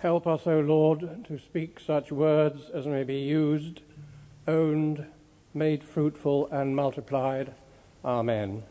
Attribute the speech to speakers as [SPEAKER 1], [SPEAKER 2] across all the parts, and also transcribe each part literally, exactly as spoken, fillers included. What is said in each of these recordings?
[SPEAKER 1] Help us, O Lord, to speak such words as may be used, owned, made fruitful, and multiplied. Amen.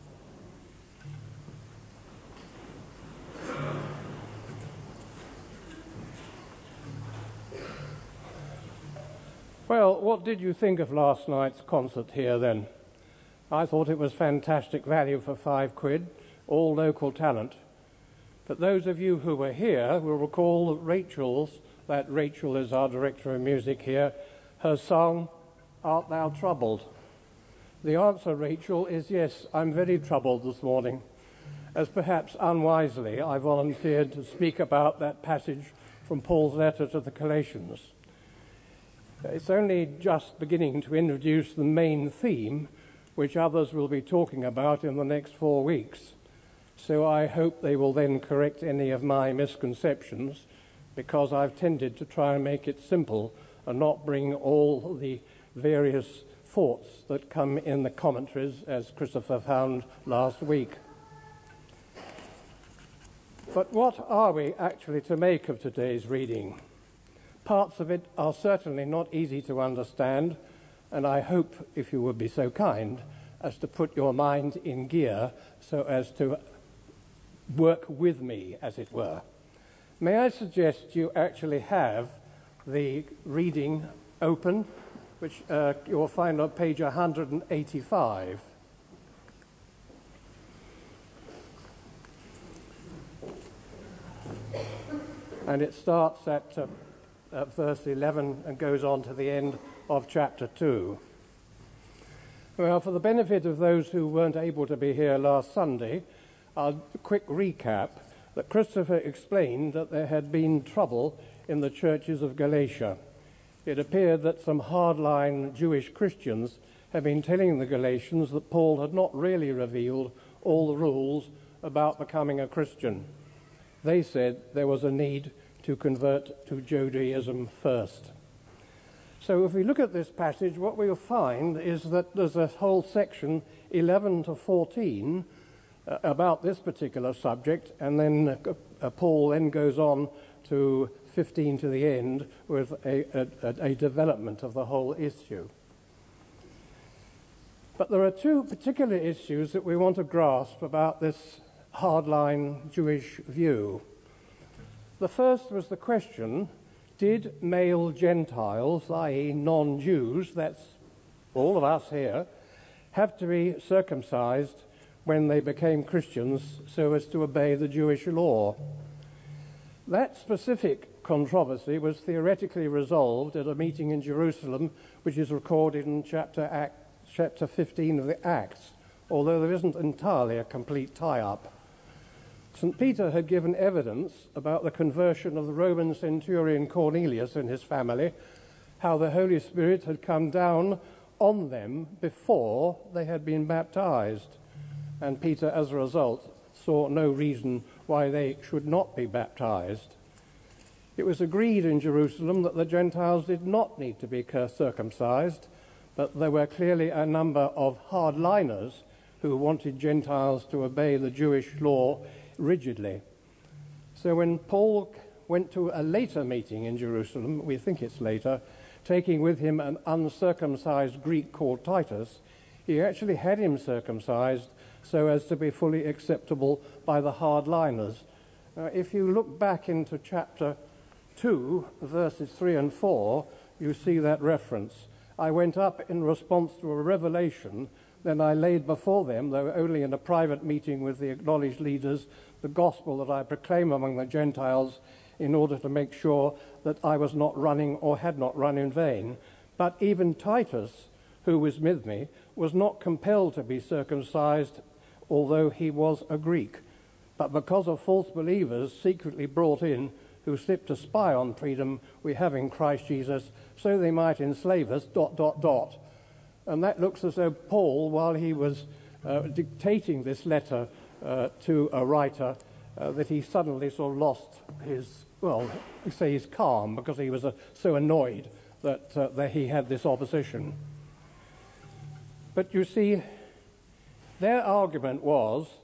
[SPEAKER 1] Well, what did you think of last night's concert here then? I thought it was fantastic value for five quid, all local talent. But those of you who were here will recall that Rachel's, that Rachel is our director of music here, her song, Art Thou Troubled? The answer, Rachel, is yes, I'm very troubled this morning, as perhaps unwisely I volunteered to speak about that passage from Paul's letter to the Galatians. It's only just beginning to introduce the main theme, which others will be talking about in the next four weeks. So I hope they will then correct any of my misconceptions, because I've tended to try and make it simple and not bring all the various thoughts that come in the commentaries, as Christopher found last week. But what are we actually to make of today's reading? Parts of it are certainly not easy to understand, and I hope, if you would be so kind, as to put your mind in gear so as to work with me, as it were. May I suggest you actually have the reading open, which uh, you'll find on page one hundred eighty-five. And it starts at, uh, at verse eleven and goes on to the end of chapter two. Well, for the benefit of those who weren't able to be here last Sunday, a quick recap that Christopher explained that there had been trouble in the churches of Galatia. It appeared that some hardline Jewish Christians had been telling the Galatians that Paul had not really revealed all the rules about becoming a Christian. They said there was a need to convert to Judaism first. So if we look at this passage, what we'll find is that there's a whole section, eleven to fourteen, uh, about this particular subject, and then uh, uh, Paul then goes on to fifteen to the end with a, a, a development of the whole issue. But there are two particular issues that we want to grasp about this hardline Jewish view. The first was the question, did male Gentiles, that is non-Jews, that's all of us here, have to be circumcised when they became Christians so as to obey the Jewish law? That specific controversy was theoretically resolved at a meeting in Jerusalem, which is recorded in chapter, Act, chapter fifteen of the Acts, although there isn't entirely a complete tie-up. Saint Peter had given evidence about the conversion of the Roman centurion Cornelius and his family, how the Holy Spirit had come down on them before they had been baptized. And Peter, as a result, saw no reason why they should not be baptized. It was agreed in Jerusalem that the Gentiles did not need to be circumcised, but there were clearly a number of hardliners who wanted Gentiles to obey the Jewish law rigidly. So when Paul went to a later meeting in Jerusalem, we think it's later, taking with him an uncircumcised Greek called Titus, he actually had him circumcised so as to be fully acceptable by the hardliners. Now, if you look back into chapter two, verses three and four, you see that reference. I went up in response to a revelation, then I laid before them, though only in a private meeting with the acknowledged leaders, the gospel that I proclaim among the Gentiles, in order to make sure that I was not running or had not run in vain. But even Titus, who was with me, was not compelled to be circumcised, although he was a Greek. But because of false believers secretly brought in, who slipped to spy on freedom we have in Christ Jesus, so they might enslave us, dot, dot, dot. And that looks as though Paul, while he was uh, dictating this letter uh, to a writer, uh, that he suddenly sort of lost his, well, say his calm, because he was uh, so annoyed that, uh, that he had this opposition. But you see, their argument was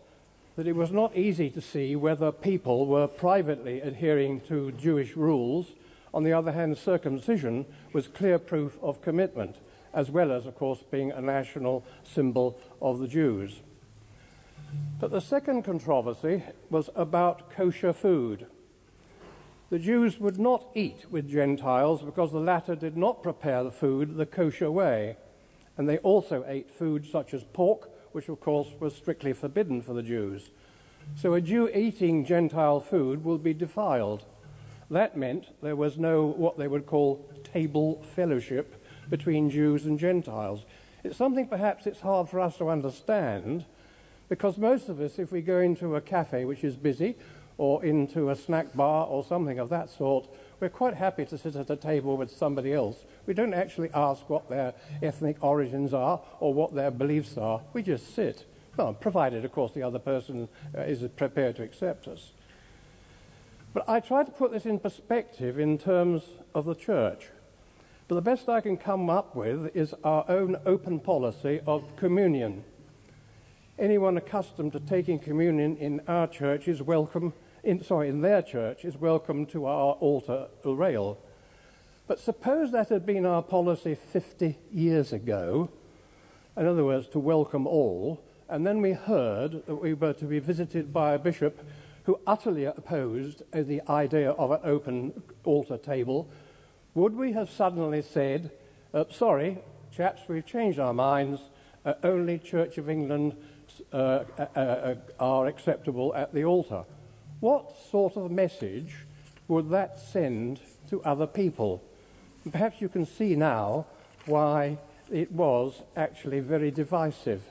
[SPEAKER 1] that it was not easy to see whether people were privately adhering to Jewish rules. On the other hand, circumcision was clear proof of commitment, as well as, of course, being a national symbol of the Jews. But the second controversy was about kosher food. The Jews would not eat with Gentiles because the latter did not prepare the food the kosher way, and they also ate food such as pork, which of course was strictly forbidden for the Jews. So a Jew eating Gentile food will be defiled. That meant there was no what they would call table fellowship between Jews and Gentiles. It's something perhaps it's hard for us to understand, because most of us, if we go into a cafe which is busy, or into a snack bar or something of that sort, we're quite happy to sit at a table with somebody else. We don't actually ask what their ethnic origins are or what their beliefs are. We just sit. Well, provided, of course, the other person uh, is prepared to accept us. But I try to put this in perspective in terms of the church. But the best I can come up with is our own open policy of communion. Anyone accustomed to taking communion in our church is welcome, in, sorry, in their church is welcome to our altar rail. But suppose that had been our policy fifty years ago, in other words, to welcome all, and then we heard that we were to be visited by a bishop who utterly opposed the idea of an open altar table. Would we have suddenly said, uh, sorry, chaps, we've changed our minds, uh, only Church of England uh, uh, uh, are acceptable at the altar? What sort of message would that send to other people? And perhaps you can see now why it was actually very divisive.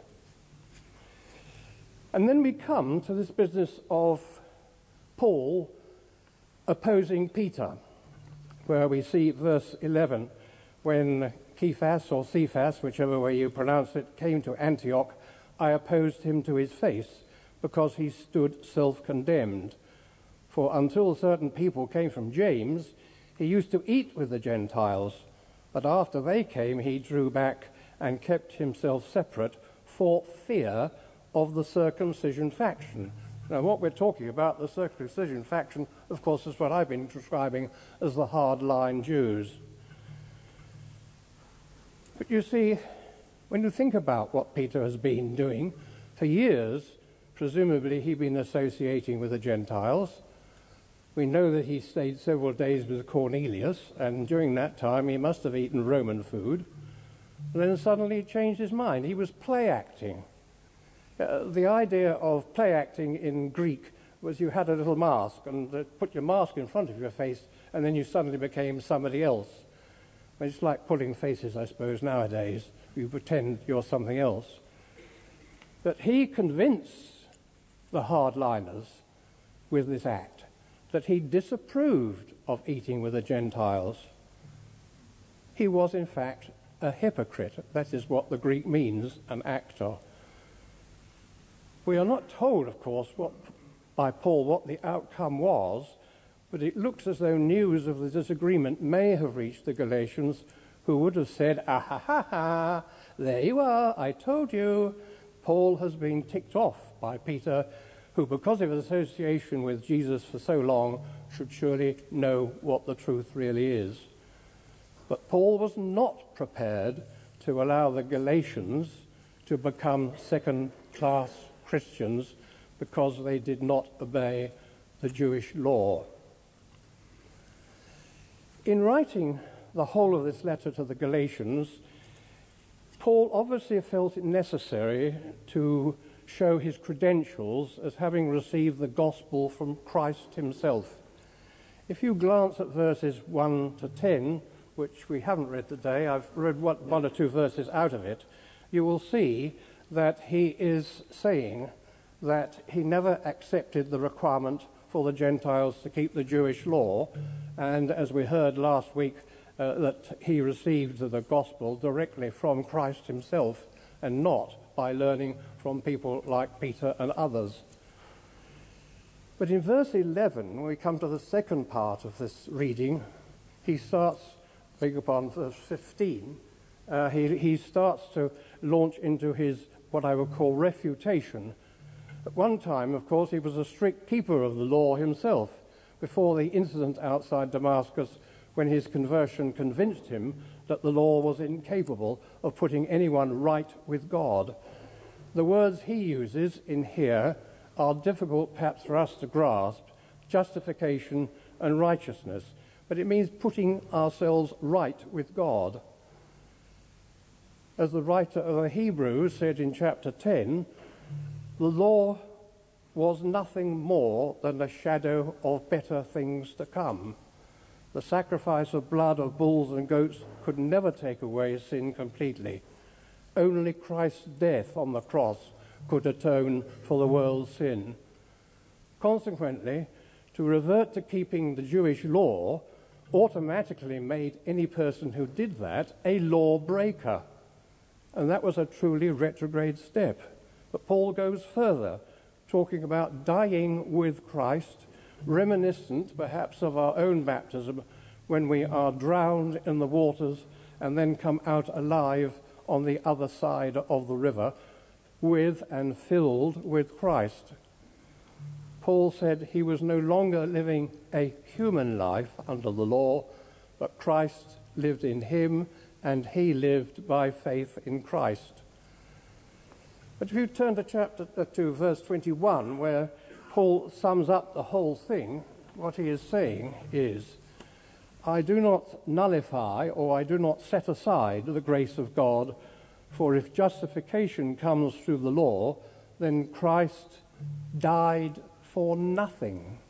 [SPEAKER 1] And then we come to this business of Paul opposing Peter, where we see verse eleven, when Cephas or Cephas, whichever way you pronounce it, came to Antioch, I opposed him to his face, because he stood self-condemned. For until certain people came from James, he used to eat with the Gentiles, but after they came, he drew back and kept himself separate for fear of the circumcision faction. Now, what we're talking about, the circumcision faction, of course, is what I've been describing as the hardline Jews. But you see, when you think about what Peter has been doing, for years, presumably he'd been associating with the Gentiles. We know that he stayed several days with Cornelius, and during that time he must have eaten Roman food. And then suddenly he changed his mind. He was play acting. Uh, the idea of play acting in Greek was you had a little mask and uh, put your mask in front of your face, and then you suddenly became somebody else. It's like pulling faces, I suppose, nowadays. You pretend you're something else. But he convinced the hardliners with this act that he disapproved of eating with the Gentiles. He was, in fact, a hypocrite. That is what the Greek means, an actor. We are not told, of course, what, by Paul what the outcome was, but it looks as though news of the disagreement may have reached the Galatians, who would have said, ah ha ha ha, there you are, I told you. Paul has been ticked off by Peter, who, because of his association with Jesus for so long, should surely know what the truth really is. But Paul was not prepared to allow the Galatians to become second-class Christians because they did not obey the Jewish law. In writing the whole of this letter to the Galatians, Paul obviously felt it necessary to show his credentials as having received the gospel from Christ himself. If you glance at verses one to ten, which we haven't read today, I've read one or two verses out of it, you will see that he is saying that he never accepted the requirement for the Gentiles to keep the Jewish law, and as we heard last week, uh, that he received the gospel directly from Christ himself and not by learning from people like Peter and others. But in verse eleven, when we come to the second part of this reading, he starts, beg your pardon, verse fifteen, uh, he, he starts to launch into his, what I would call, refutation At one time, of course, he was a strict keeper of the law himself, before the incident outside Damascus when his conversion convinced him that the law was incapable of putting anyone right with God. The words he uses in here are difficult perhaps for us to grasp: justification and righteousness, but it means putting ourselves right with God. As the writer of the Hebrews said in chapter ten, the law was nothing more than a shadow of better things to come. The sacrifice of blood of bulls and goats could never take away sin completely. Only Christ's death on the cross could atone for the world's sin. Consequently, to revert to keeping the Jewish law automatically made any person who did that a lawbreaker. And that was a truly retrograde step. But Paul goes further, talking about dying with Christ, reminiscent perhaps of our own baptism when we are drowned in the waters and then come out alive on the other side of the river with and filled with Christ. Paul said he was no longer living a human life under the law, but Christ lived in him and he lived by faith in Christ. But if you turn to chapter to verse twenty-one, where Paul sums up the whole thing, what he is saying is, I do not nullify or I do not set aside the grace of God, for if justification comes through the law, then Christ died for nothing.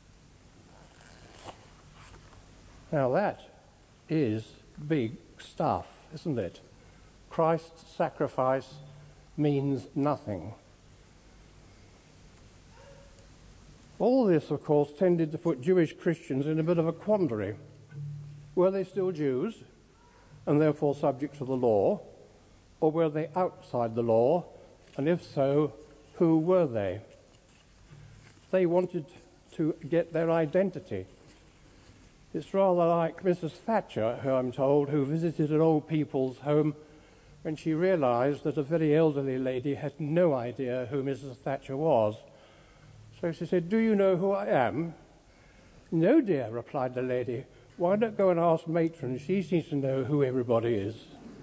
[SPEAKER 1] Now that is big stuff, isn't it? Christ's sacrifice means nothing. All this, of course, tended to put Jewish Christians in a bit of a quandary. Were they still Jews, and therefore subject to the law, or were they outside the law, and if so, who were they? They wanted to get their identity. It's rather like Missus Thatcher, who I'm told, who visited an old people's home when she realized that a very elderly lady had no idea who Missus Thatcher was. So she said, do you know who I am? No, dear, replied the lady. Why not go and ask Matron? She seems to know who everybody is.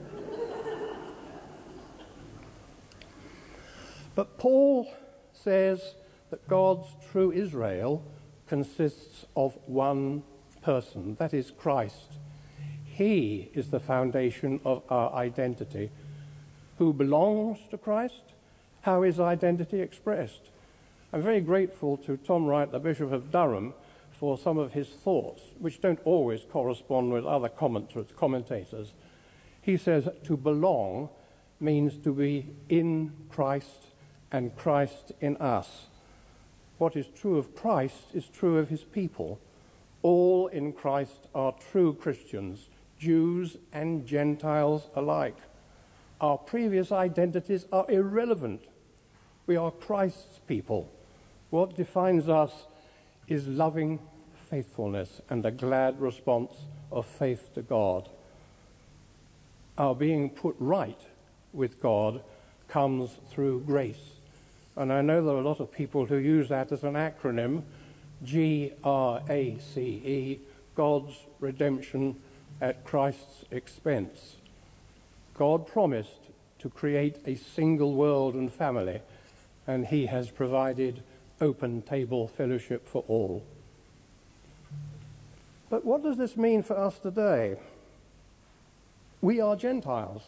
[SPEAKER 1] But Paul says that God's true Israel consists of one person, that is Christ. He is the foundation of our identity. Who belongs to Christ? How is identity expressed? I'm very grateful to Tom Wright, the Bishop of Durham, for some of his thoughts, which don't always correspond with other commentators. He says to belong means to be in Christ and Christ in us. What is true of Christ is true of his people. All in Christ are true Christians, Jews and Gentiles alike. Our previous identities are irrelevant. We are Christ's people. What defines us is loving faithfulness and a glad response of faith to God. Our being put right with God comes through grace. And I know there are a lot of people who use that as an acronym, G R A C E, God's redemption at Christ's expense. God promised to create a single world and family, and he has provided open table fellowship for all. But what does this mean for us today? We are Gentiles.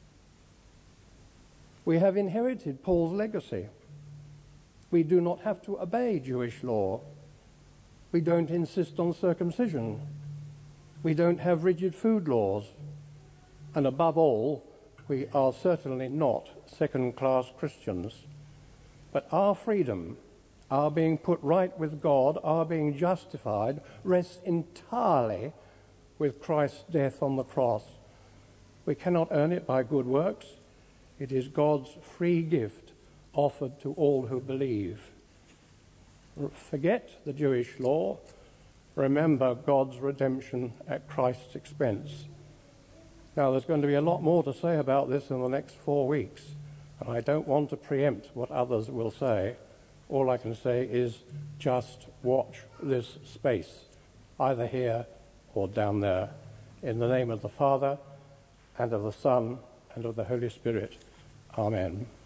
[SPEAKER 1] We have inherited Paul's legacy. We do not have to obey Jewish law. We don't insist on circumcision. We don't have rigid food laws. And above all, we are certainly not second-class Christians. But our freedom, our being put right with God, our being justified, rests entirely with Christ's death on the cross. We cannot earn it by good works. It is God's free gift offered to all who believe. Forget the Jewish law. Remember God's redemption at Christ's expense. Now, there's going to be a lot more to say about this in the next four weeks, and I don't want to preempt what others will say. All I can say is just watch this space, either here or down there. In the name of the Father, and of the Son, and of the Holy Spirit. Amen.